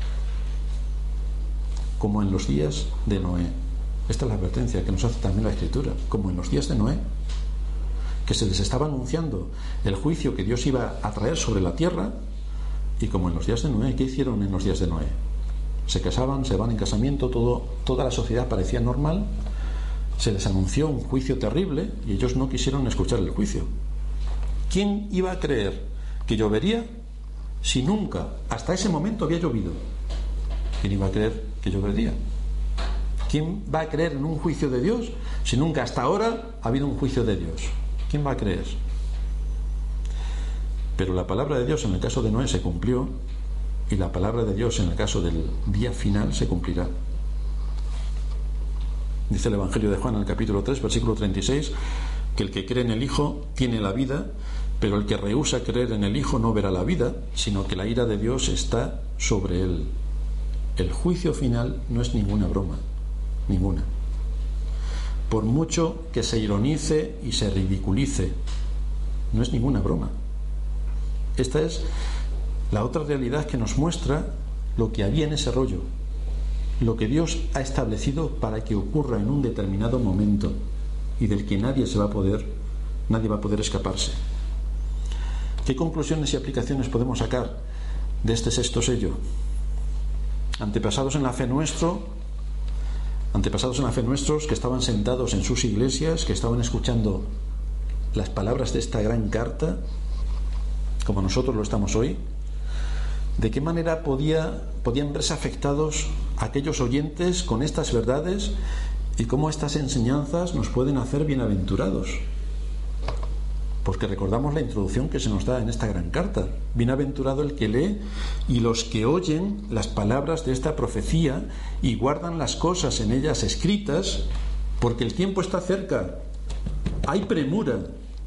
Speaker 1: Como en los días de Noé. Esta es la advertencia que nos hace también la Escritura. Como en los días de Noé, que se les estaba anunciando el juicio que Dios iba a traer sobre la tierra, y como en los días de Noé. ¿Qué hicieron en los días de Noé? Se casaban, se van en casamiento, todo, toda la sociedad parecía normal, se les anunció un juicio terrible y ellos no quisieron escuchar el juicio. ¿Quién iba a creer que llovería si nunca, hasta ese momento, había llovido? ¿Quién iba a creer que llovería? ¿Quién va a creer en un juicio de Dios si nunca hasta ahora ha habido un juicio de Dios? ¿Quién va a creer? Pero la palabra de Dios en el caso de Noé se cumplió, y la palabra de Dios en el caso del día final se cumplirá. Dice el Evangelio de Juan en el capítulo tres, versículo treinta y seis, que el que cree en el Hijo tiene la vida, pero el que rehúsa creer en el Hijo no verá la vida, sino que la ira de Dios está sobre él. El juicio final no es ninguna broma, ninguna. Por mucho que se ironice y se ridiculice, no es ninguna broma. Esta es la otra realidad que nos muestra lo que había en ese rollo, lo que Dios ha establecido para que ocurra en un determinado momento y del que nadie se va a poder, nadie va a poder escaparse. ¿Qué conclusiones y aplicaciones podemos sacar de este sexto sello? Antepasados en la fe nuestro, antepasados en la fe nuestros que estaban sentados en sus iglesias, que estaban escuchando las palabras de esta gran carta, como nosotros lo estamos hoy, ¿de qué manera podía, podían verse afectados aquellos oyentes con estas verdades y cómo estas enseñanzas nos pueden hacer bienaventurados? Porque recordamos la introducción que se nos da en esta gran carta. Bienaventurado el que lee y los que oyen las palabras de esta profecía y guardan las cosas en ellas escritas, porque el tiempo está cerca. Hay premura.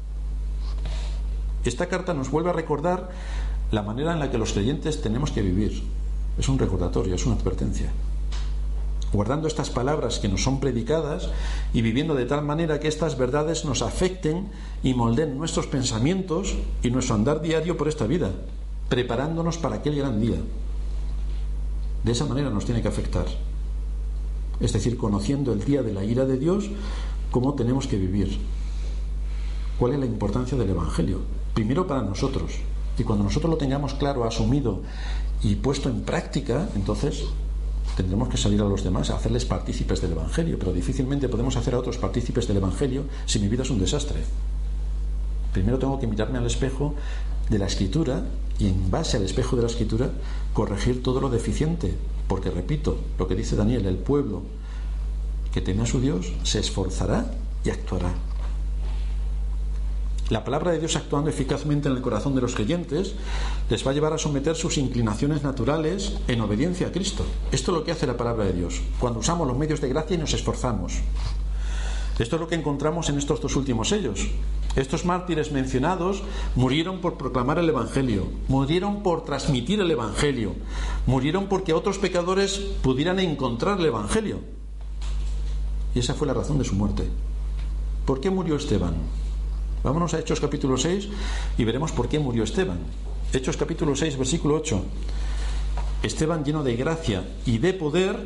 Speaker 1: Esta carta nos vuelve a recordar la manera en la que los creyentes tenemos que vivir. Es un recordatorio, es una advertencia. guardando estas palabras que nos son predicadas y viviendo de tal manera que estas verdades nos afecten y molden nuestros pensamientos y nuestro andar diario por esta vida, preparándonos para aquel gran día. De esa manera nos tiene que afectar. Es decir, conociendo el día de la ira de Dios, cómo tenemos que vivir. ¿Cuál es la importancia del Evangelio? Primero para nosotros. Y cuando nosotros lo tengamos claro, asumido y puesto en práctica, entonces tendremos que salir a los demás a hacerles partícipes del Evangelio. Pero difícilmente podemos hacer a otros partícipes del Evangelio si mi vida es un desastre. Primero tengo que mirarme al espejo de la Escritura y en base al espejo de la Escritura corregir todo lo deficiente. Porque, repito, lo que dice Daniel, el pueblo que teme a su Dios se esforzará y actuará. La palabra de Dios actuando eficazmente en el corazón de los creyentes les va a llevar a someter sus inclinaciones naturales en obediencia a Cristo. Esto es lo que hace la palabra de Dios, cuando usamos los medios de gracia y nos esforzamos. Esto es lo que encontramos en estos dos últimos sellos. Estos mártires mencionados murieron por proclamar el Evangelio, murieron por transmitir el Evangelio, murieron porque otros pecadores pudieran encontrar el Evangelio. Y esa fue la razón de su muerte. ¿Por qué murió Esteban? Vámonos a Hechos capítulo seis y veremos por qué murió Esteban. Hechos capítulo seis, versículo ocho. Esteban, lleno de gracia y de poder,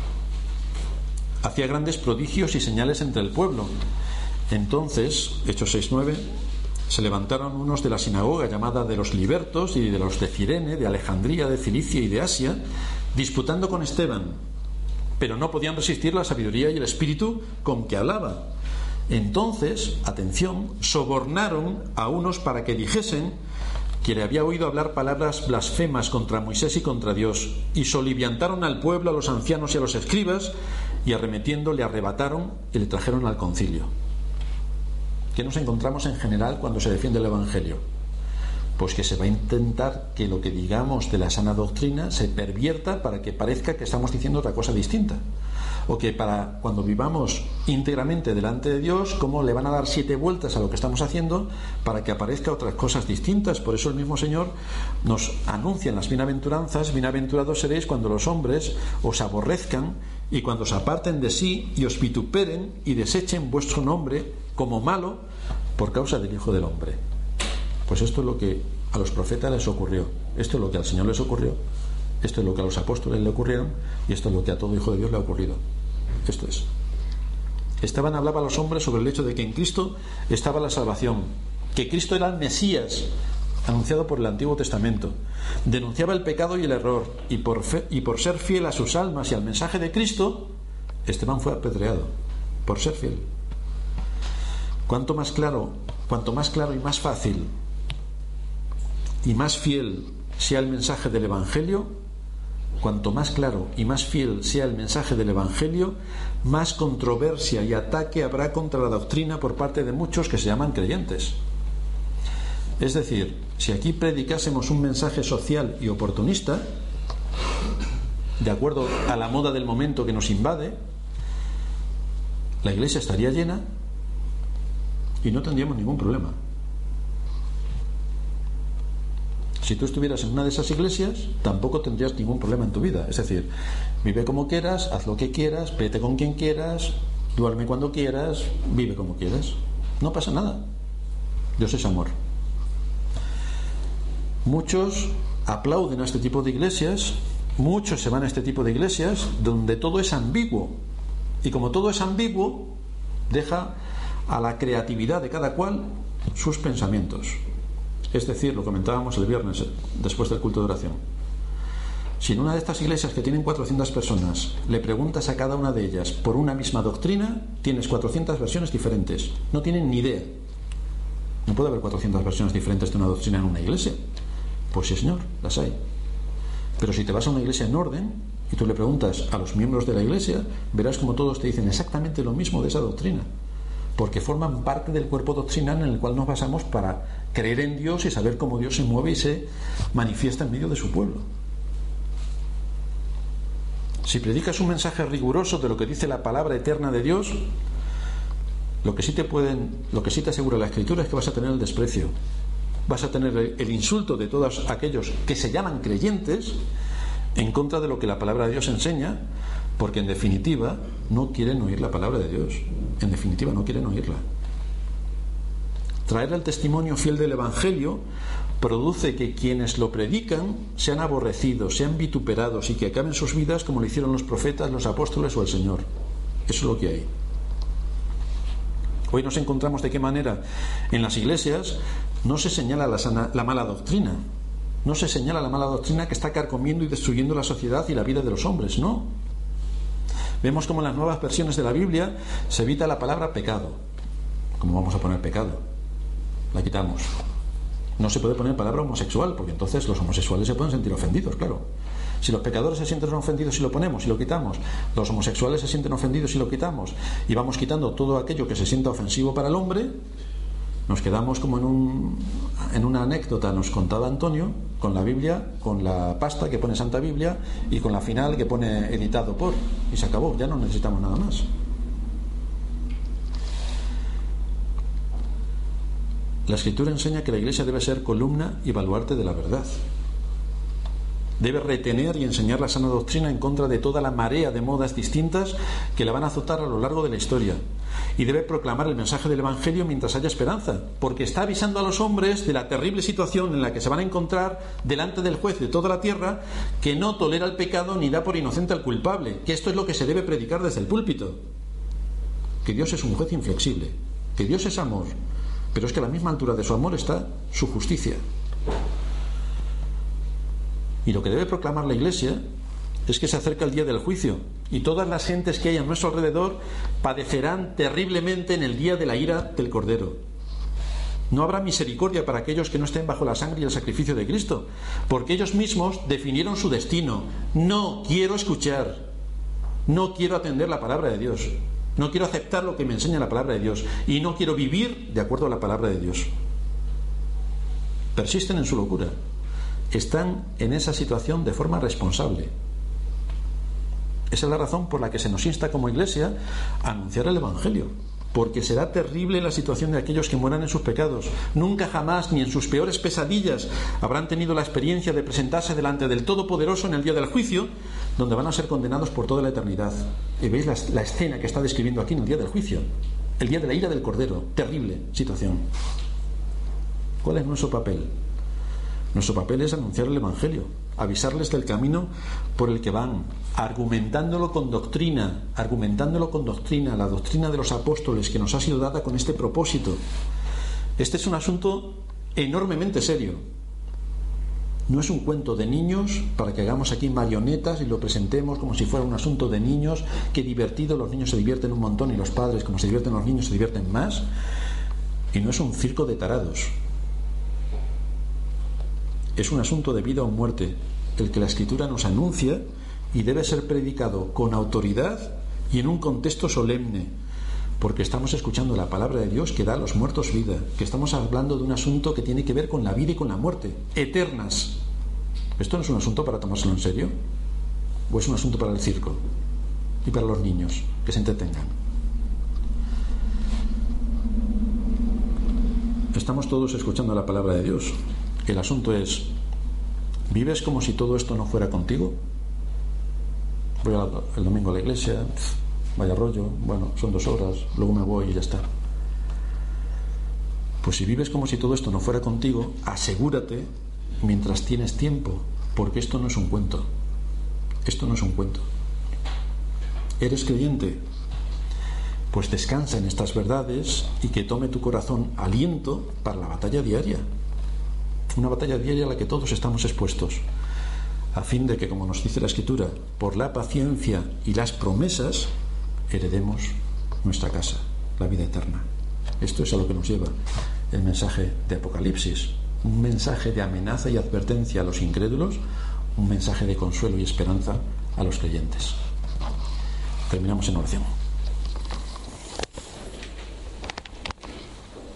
Speaker 1: hacía grandes prodigios y señales entre el pueblo. Entonces, Hechos seis, nueve, se levantaron unos de la sinagoga llamada de los libertos y de los de Cirene, de Alejandría, de Cilicia y de Asia, disputando con Esteban, pero no podían resistir la sabiduría y el espíritu con que hablaba. Entonces, atención, sobornaron a unos para que dijesen que le había oído hablar palabras blasfemas contra Moisés y contra Dios, y soliviantaron al pueblo, a los ancianos y a los escribas, y arremetiendo le arrebataron y le trajeron al concilio. ¿Qué nos encontramos en general cuando se defiende el Evangelio? Pues que se va a intentar que lo que digamos de la sana doctrina se pervierta para que parezca que estamos diciendo otra cosa distinta. O que para cuando vivamos íntegramente delante de Dios, como le van a dar siete vueltas a lo que estamos haciendo para que aparezca otras cosas distintas. Por eso el mismo Señor nos anuncia en las bienaventuranzas: bienaventurados seréis cuando los hombres os aborrezcan y cuando os aparten de sí y os vituperen y desechen vuestro nombre como malo por causa del Hijo del Hombre. Pues esto es lo que a los profetas les ocurrió, esto es lo que al Señor les ocurrió, esto es lo que a los apóstoles le ocurrieron y esto es lo que a todo hijo de Dios le ha ocurrido. Esto es. Esteban hablaba a los hombres sobre el hecho de que en Cristo estaba la salvación, que Cristo era el Mesías anunciado por el Antiguo Testamento. Denunciaba el pecado y el error, y por, fe, y por ser fiel a sus almas y al mensaje de Cristo, Esteban fue apedreado por ser fiel. Cuanto más claro, cuanto más claro y más fácil y más fiel sea el mensaje del Evangelio, cuanto más claro y más fiel sea el mensaje del Evangelio, más controversia y ataque habrá contra la doctrina por parte de muchos que se llaman creyentes. Es decir, si aquí predicásemos un mensaje social y oportunista, de acuerdo a la moda del momento que nos invade, la iglesia estaría llena y no tendríamos ningún problema. Si tú estuvieras en una de esas iglesias, tampoco tendrías ningún problema en tu vida. Es decir, vive como quieras, haz lo que quieras, vete con quien quieras, duerme cuando quieras, vive como quieras. No pasa nada. Dios es amor. Muchos aplauden a este tipo de iglesias, muchos se van a este tipo de iglesias donde todo es ambiguo. Y como todo es ambiguo, deja a la creatividad de cada cual sus pensamientos. Es decir, lo comentábamos el viernes después del culto de oración. Si en una de estas iglesias que tienen cuatrocientas personas le preguntas a cada una de ellas por una misma doctrina, tienes cuatrocientas versiones diferentes. No tienen ni idea. No puede haber cuatrocientas versiones diferentes de una doctrina en una iglesia. Pues sí, señor, las hay. Pero si te vas a una iglesia en orden y tú le preguntas a los miembros de la iglesia, verás como todos te dicen exactamente lo mismo de esa doctrina, porque forman parte del cuerpo doctrinal en el cual nos basamos para creer en Dios y saber cómo Dios se mueve y se manifiesta en medio de su pueblo. Si predicas un mensaje riguroso de lo que dice la palabra eterna de Dios, lo que sí te pueden, lo que sí te asegura la Escritura es que vas a tener el desprecio, vas a tener el insulto de todos aquellos que se llaman creyentes en contra de lo que la palabra de Dios enseña, porque en definitiva no quieren oír la palabra de Dios. En definitiva no quieren oírla. Traer el testimonio fiel del Evangelio produce que quienes lo predican sean aborrecidos, sean vituperados y que acaben sus vidas como lo hicieron los profetas, los apóstoles o el Señor. Eso es lo que hay. Hoy nos encontramos de qué manera en las iglesias no se señala la, sana, la mala doctrina. No se señala la mala doctrina que está carcomiendo y destruyendo la sociedad y la vida de los hombres, no. Vemos como en las nuevas versiones de la Biblia se evita la palabra pecado. ¿Cómo vamos a poner pecado? La quitamos. No se puede poner palabra homosexual, porque entonces los homosexuales se pueden sentir ofendidos, claro. Si los pecadores se sienten ofendidos si lo ponemos y lo quitamos, los homosexuales se sienten ofendidos si lo quitamos, y vamos quitando todo aquello que se sienta ofensivo para el hombre, nos quedamos como en, un, en una anécdota, nos contaba Antonio, con la Biblia, con la pasta que pone Santa Biblia y con la final que pone editado por, y se acabó, ya no necesitamos nada más. La Escritura enseña que la Iglesia debe ser columna y baluarte de la verdad. Debe retener y enseñar la sana doctrina en contra de toda la marea de modas distintas que la van a azotar a lo largo de la historia. Y debe proclamar el mensaje del Evangelio mientras haya esperanza, porque está avisando a los hombres de la terrible situación en la que se van a encontrar delante del juez de toda la tierra, que no tolera el pecado ni da por inocente al culpable, que esto es lo que se debe predicar desde el púlpito. Que Dios es un juez inflexible, que Dios es amor, pero es que a la misma altura de su amor está su justicia. Y lo que debe proclamar la Iglesia es que se acerca el día del juicio y todas las gentes que hay a nuestro alrededor padecerán terriblemente en el día de la ira del Cordero. No habrá misericordia para aquellos que no estén bajo la sangre y el sacrificio de Cristo, porque ellos mismos definieron su destino. No quiero escuchar, no quiero atender la palabra de Dios, no quiero aceptar lo que me enseña la palabra de Dios y no quiero vivir de acuerdo a la palabra de Dios. Persisten en su locura. Están en esa situación de forma responsable. Esa es la razón por la que se nos insta como Iglesia a anunciar el Evangelio, porque será terrible la situación de aquellos que mueran en sus pecados. Nunca jamás, ni en sus peores pesadillas, habrán tenido la experiencia de presentarse delante del Todopoderoso en el día del juicio, donde van a ser condenados por toda la eternidad. Y veis la, la escena que está describiendo aquí en el día del juicio, el día de la ira del Cordero. Terrible situación. ¿Cuál es nuestro papel? Nuestro papel es anunciar el Evangelio, avisarles del camino por el que van, argumentándolo con doctrina, argumentándolo con doctrina, la doctrina de los apóstoles que nos ha sido dada con este propósito. Este es un asunto enormemente serio. No es un cuento de niños para que hagamos aquí marionetas y lo presentemos como si fuera un asunto de niños. Qué divertido, los niños se divierten un montón y los padres, como se divierten los niños, se divierten más. Y no es un circo de tarados. Es un asunto de vida o muerte, el que la Escritura nos anuncia y debe ser predicado con autoridad y en un contexto solemne, porque estamos escuchando la palabra de Dios que da a los muertos vida, que estamos hablando de un asunto que tiene que ver con la vida y con la muerte, eternas. ¿Esto no es un asunto para tomárselo en serio? ¿O es un asunto para el circo y para los niños que se entretengan? Estamos todos escuchando la palabra de Dios. El asunto es, ¿vives como si todo esto no fuera contigo? Voy a, el domingo a la iglesia, pf, vaya rollo, bueno, son dos horas, luego me voy y ya está. Pues si vives como si todo esto no fuera contigo, asegúrate mientras tienes tiempo, porque esto no es un cuento. Esto no es un cuento. ¿Eres creyente? Pues descansa en estas verdades y que tome tu corazón aliento para la batalla diaria. Una batalla diaria a la que todos estamos expuestos, a fin de que, como nos dice la Escritura, por la paciencia y las promesas, heredemos nuestra casa, la vida eterna. Esto es a lo que nos lleva el mensaje de Apocalipsis, un mensaje de amenaza y advertencia a los incrédulos, un mensaje de consuelo y esperanza a los creyentes. Terminamos en oración.